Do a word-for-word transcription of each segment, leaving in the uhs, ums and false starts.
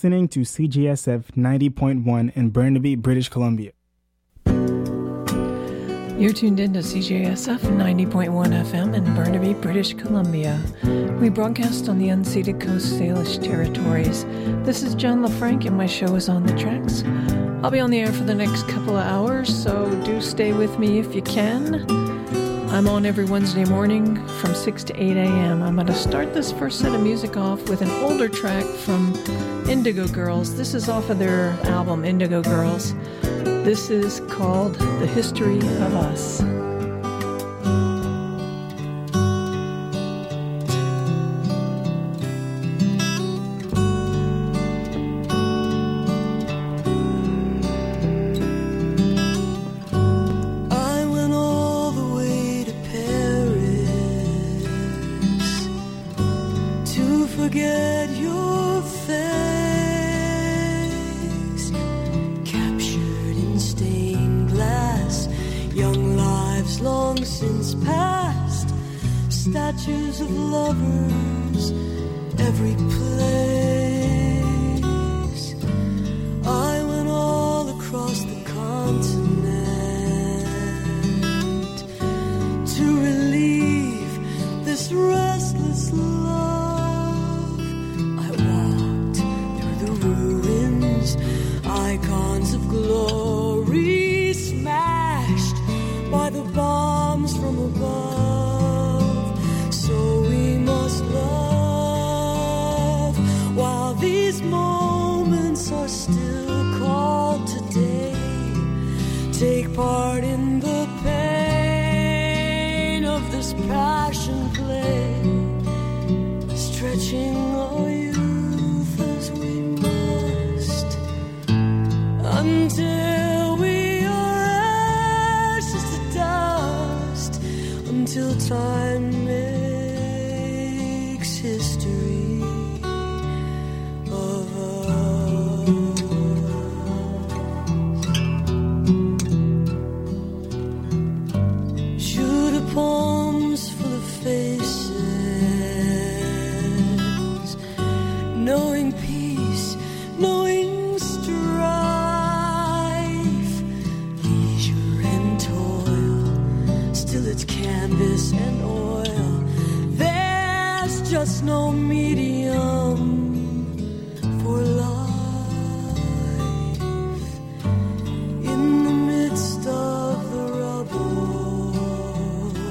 Listening to C J S F ninety point one in Burnaby, British Columbia. You're tuned in to C J S F ninety point one F M in Burnaby, British Columbia. We broadcast on the unceded Coast Salish territories. This is John LaFranc and my show is On the Tracks. I'll be on the air for the next couple of hours, so do stay with me if you can. I'm on every Wednesday morning from six to eight a.m. I'm going to start this first set of music off with an older track from Indigo Girls. This is off of their album, Indigo Girls. This is called The History of Us. Statues of lovers, every place. I went all across the continent to relieve this restless love. I walked through the ruins, icons of glory smashed by the bombs from above. So we must love while these moments are still called today. Take part in the pain of this passion play, stretching our youth as we must until we are ashes to dust, until time may history of us. Shoot a palms full of faces, knowing peace, knowing strife, leisure and toil, still it's canvas and oil. Just no medium for life. In the midst of the rubble,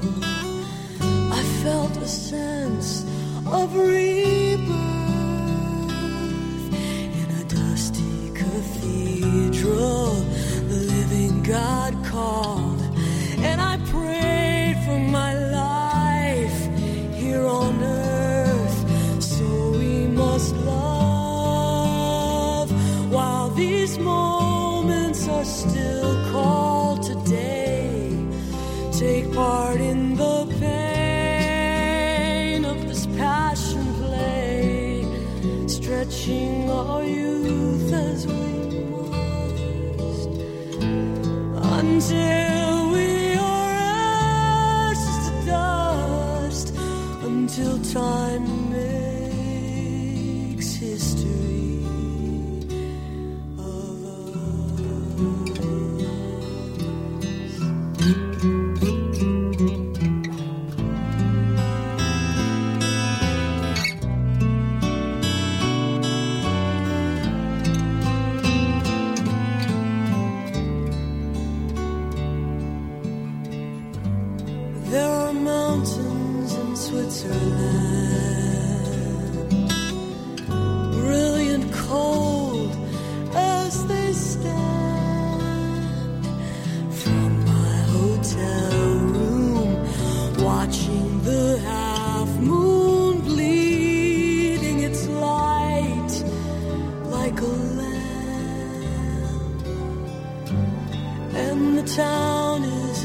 I felt a sense of rebirth in a dusty cathedral. The living God called, and I prayed for my life here on earth. Love while these moments are still called today. Take part in the pain of this passion play, stretching our youth as we must until we are ashes to dust, until time history of There are mountains in Switzerland, brilliant cold as they stand. From my hotel room, watching the half moon bleeding its light like a lamp, and the town is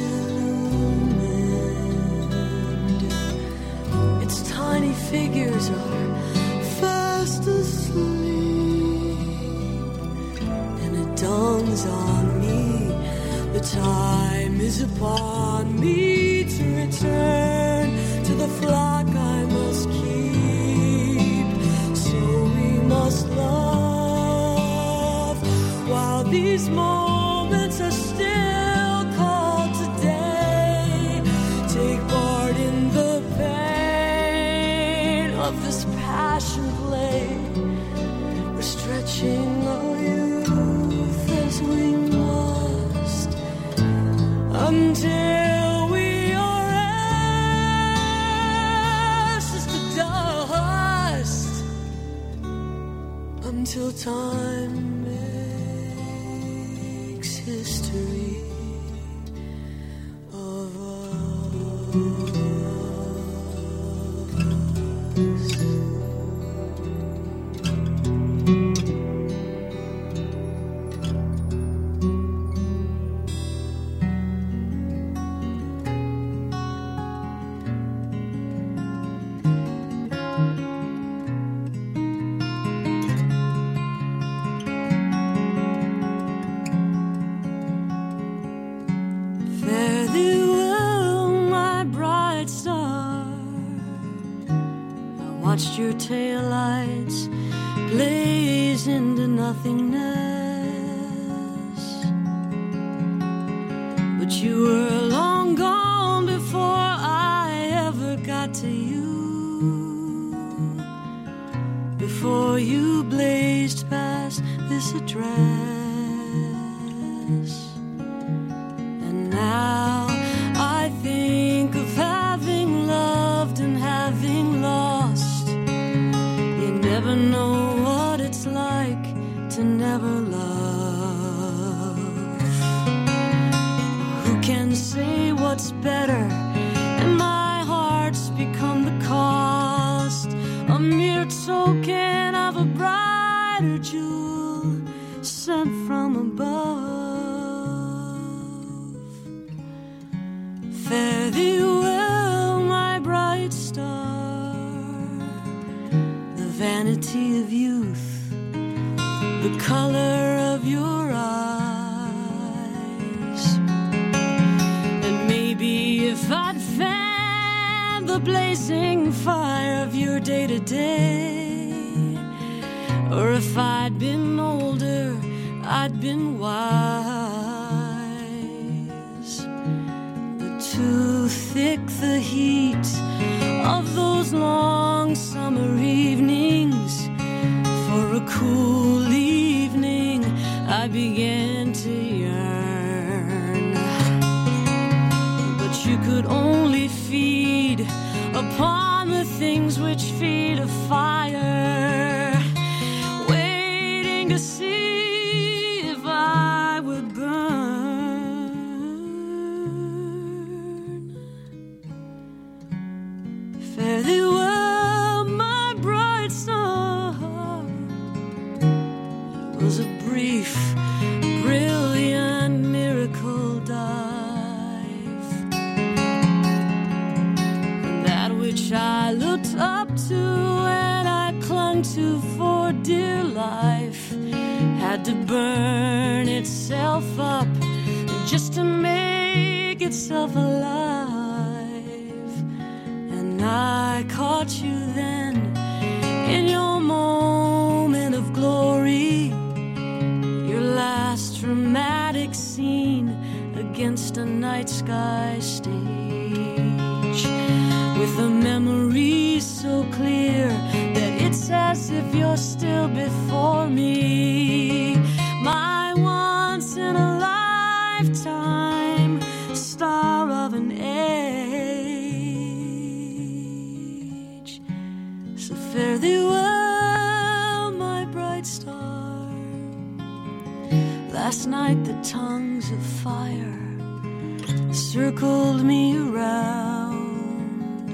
illumined. Its tiny figures are fast asleep, and it dawns on me the time is upon me to return to the flock I must keep. So we must love these moments are still called today. Take part in the pain of this passion play. We're stretching our youth as we must until we are ashes to dust, until time makes history of us. Fare thee well, my bright star. I watched your taillights blaze into nothingness, but you were long gone before I ever got to you, before you blazed past this address. And now I think of having loved and having lost. You never know what it's like to never love. Who can say what's better? And my heart's become the cost, a mere token of a brighter jewel sent from above. Fare thee well, my bright star. The vanity of youth, the color of your eyes. And maybe if I'd fanned the blazing fire of your day-to-day, or if I'd been older, I'd been wise. But too thick the heat of those long summer evenings. For a cool evening, I began to yearn. But you could only feed upon the things which feed a fire, waiting to see if I would burn. Fare thee well, my bright star. It was a brief, brilliant miracle dive, and that which I looked up to and I clung to for dear life had to burn itself up just to make itself alive. And I caught you then in your moment of glory, your last dramatic scene against a night sky stage, with a memory so clear that it's as if you're still before me, my once in a lifetime star of an age. So fare thee well, my bright star. Last night the tongues of fire circled me around,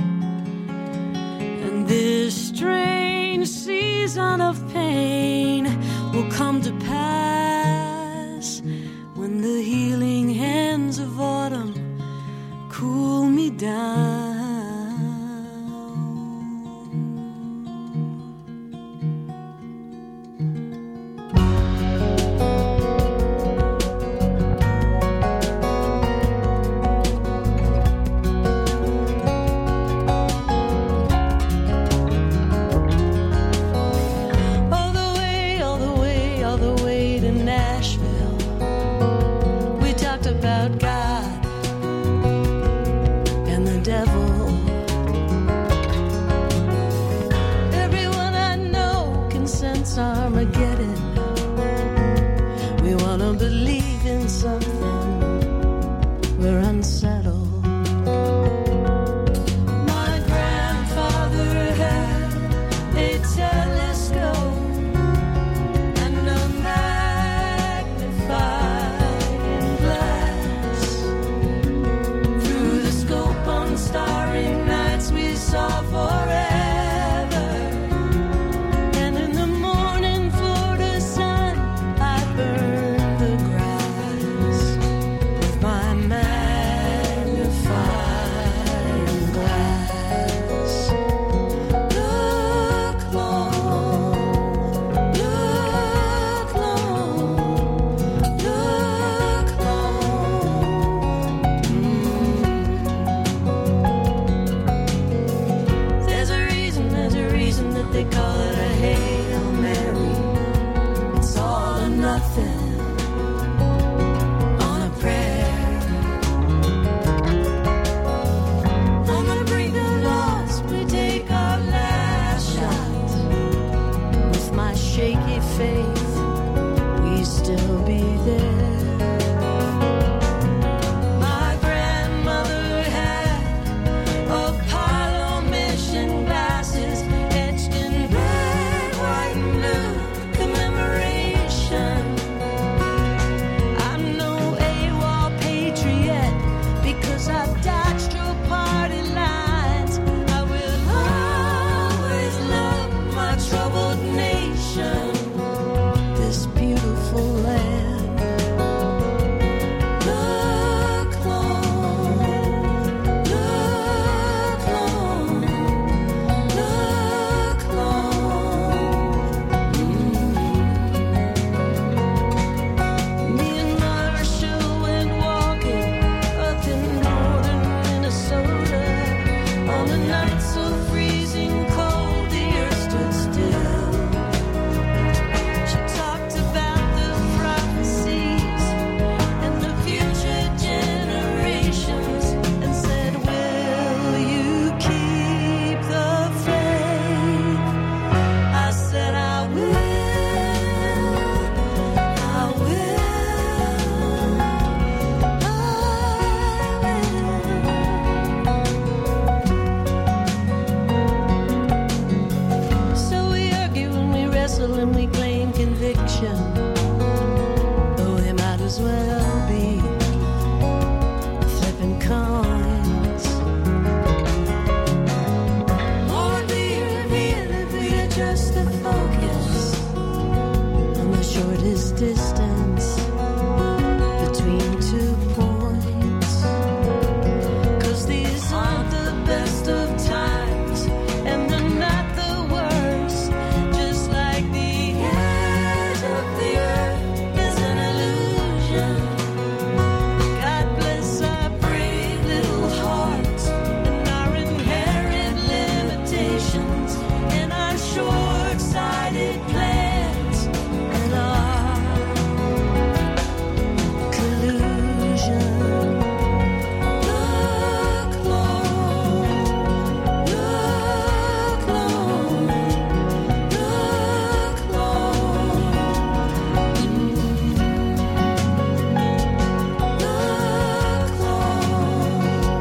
and this strange season of pain will come to pass when the healing hands of autumn cool me down. All the way, all the way, all the way to Nashville. against Armageddon. We wanna believe in something. We're unsettled. My grandfather had a telescope and a magnifying glass. Through the scope on starry nights we saw forever. And in the morning for the sun I burned the grass with my magnifying glass. Look long, look long, look long. Mm. There's a reason, there's a reason that they call it a Hail Mary. It's all or nothing on a prayer. On the brink of loss, we take our last shot. With my shaky faith, we still be there. My grandmother had Apollo mission glasses etched in red, white, and blue commemoration. I'm no AWOL patriot because I've dodged your party lines. I will always love my troubled nation, this beautiful land. Look long, look long, look long. Me and Marshall went walking up in northern Minnesota. On the night so freezing cold, the earth stood still. She talked about the prophecies and the future generations and said, will you keep the faith? I said, I will, I will, I will. So we argue and we wrestle and we claim conviction. Oh, they might as well be flipping coins. More be revealed if we adjust the focus on the shortest distance between two points. 'Cause these aren't the best of times and they're not the worst. Just like the edge of the earth is an illusion. God bless our brave little hearts and our inherent limitations and our short-sighted plans and our collusion. Look long, look long, look long. Mm. Look long,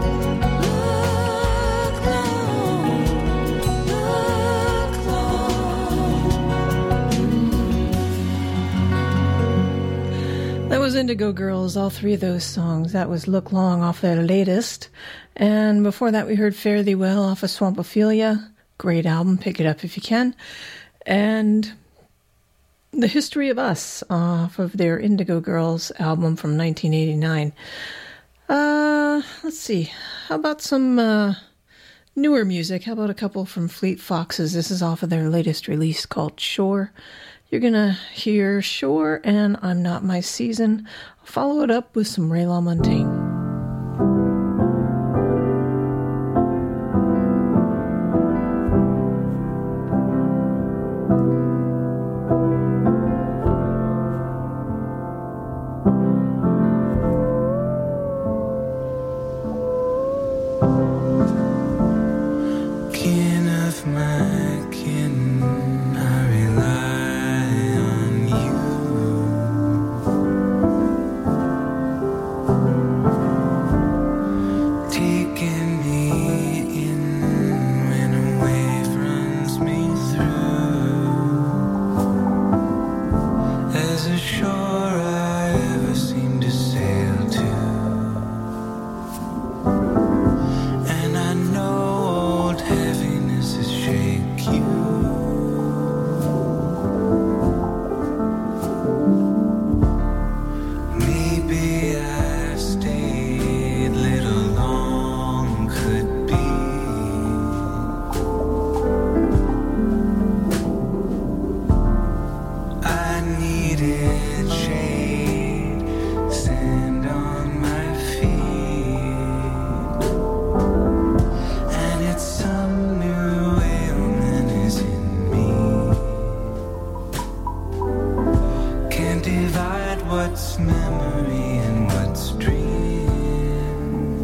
look long, look long. That was Indigo Girls, all three of those songs. That was Look Long off their latest. And before that we heard Fare Thee Well off of Swampophilia. Great album, pick it up if you can. And The History of Us off of their Indigo Girls album from nineteen eighty-nine. Uh, let's see. How about some uh, newer music? How about a couple from Fleet Foxes? This is off of their latest release called Shore. You're going to hear Shore and I'm Not My Season. I'll follow it up with some Ray LaMontagne. Kin of my kin, I rely a shore I ever seem to sail to. And I know old heavinesses shake you. Maybe I've stayed little long, could be. I needed shade, sand on my feet, and it's some new ailment is in me. Can't divide what's memory and what's dream.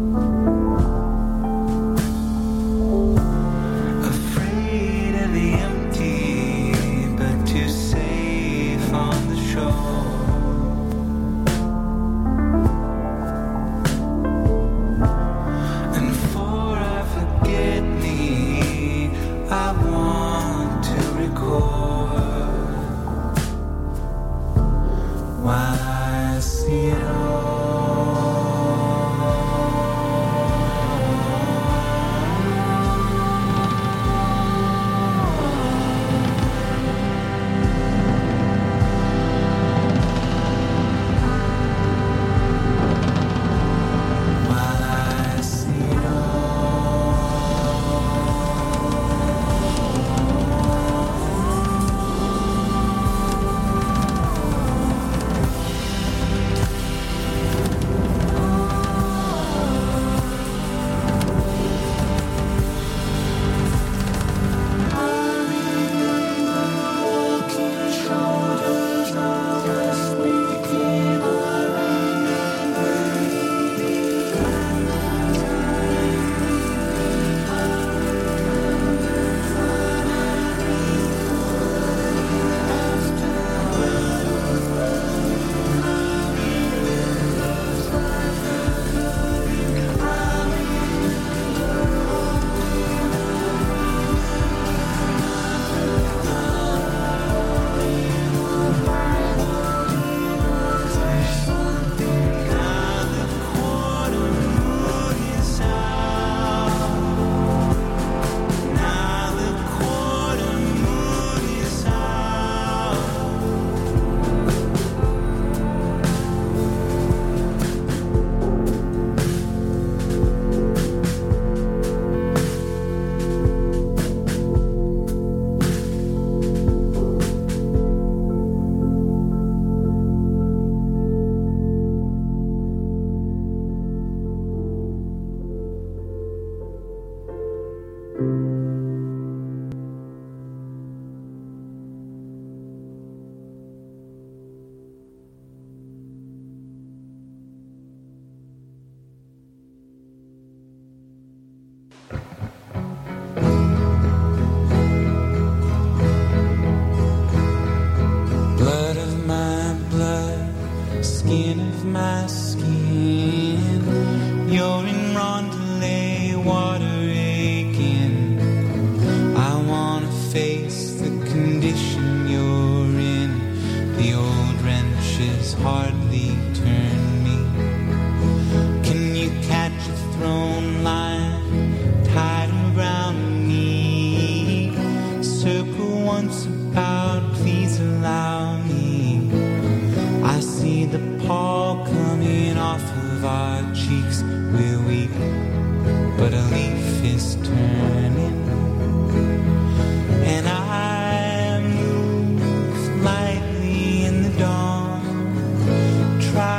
Afraid of the empty, but too safe on the shore. And before I forget me, I want to record while I see it all. While I see it blood of my blood, skin of my skin. You're in Rondelay, water aching. I wanna face the condition you're in. The old wrenches hardly turn me. Can you catch a thrown line tied around me? Circle once about, please allow me. I see the pall coming off of our cheeks. We're weak, but a leaf is turning. And I move lightly in the dawn, try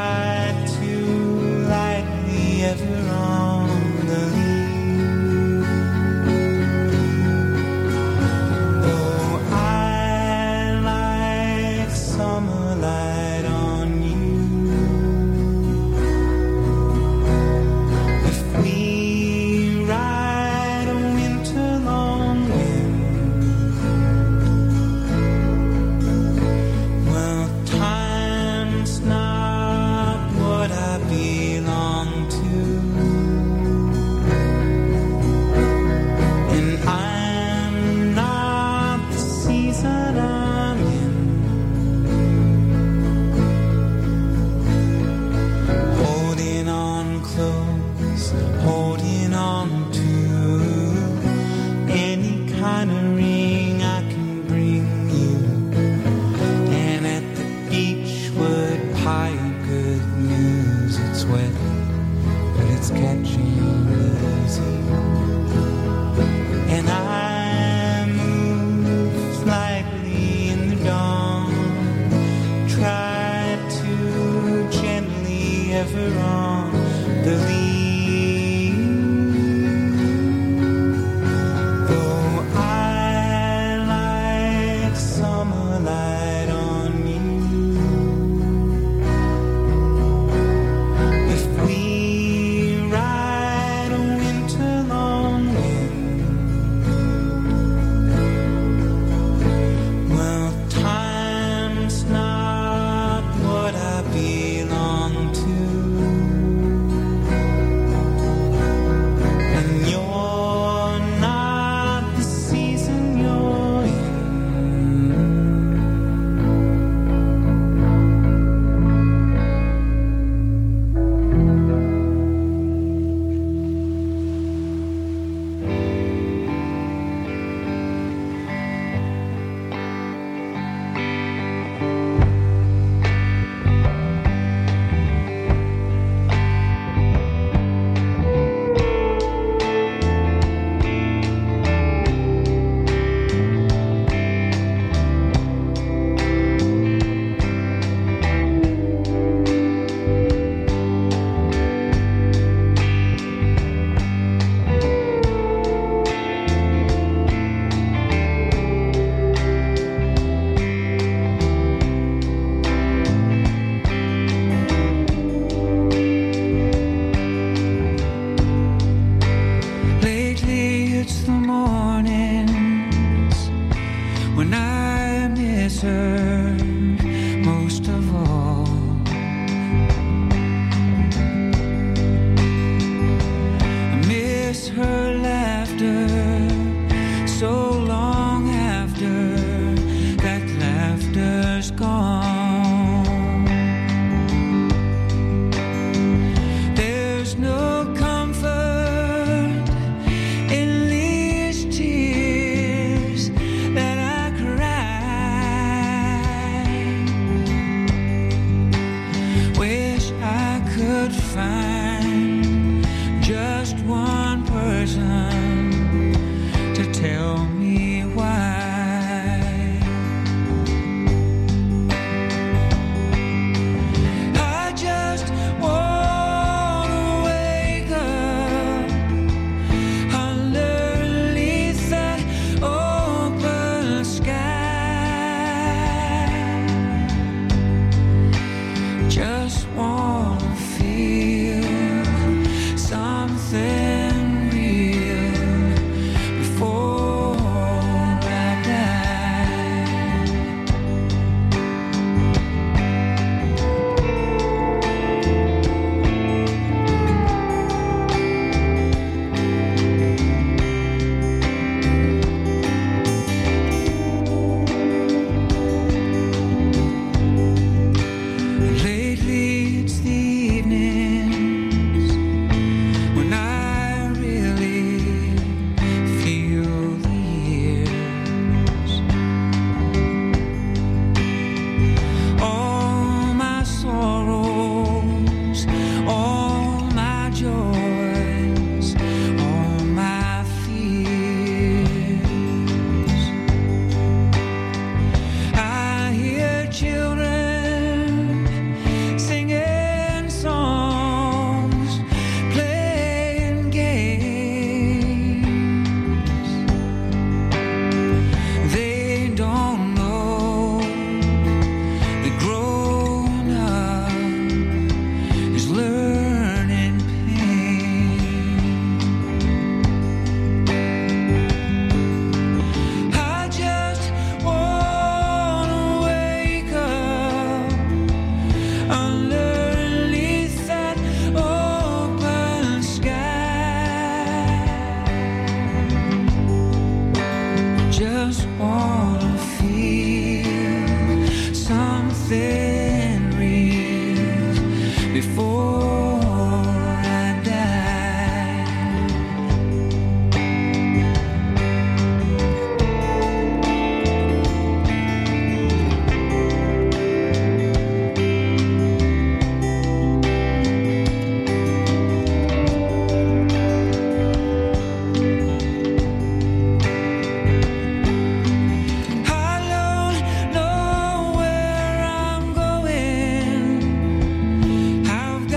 on the leaf. Though I like summer light on you, if we ride a winter long wind, well, time's not what I belong to, and you're not the season you're in. Lately it's the mornings when I miss her most of all. I miss her laughter so long after that laughter's gone. There's no comfort in these tears that I cry. Wish I could find just one person to tell me why. I just wanna wake up underneath that open sky. Just wanna feel something real before I die. Lately it's the evenings when I really feel the years. All my sorrows, all my joys, all my fears. I hear children singing songs, playing games. They don't know that growing up is learning pain. I just wanna wake up underneath that open sky. Just wanna feel something real before I die. I don't know where I'm going. I've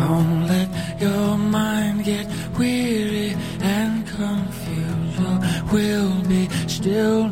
Don't let your mind get weary and confused. Your will be still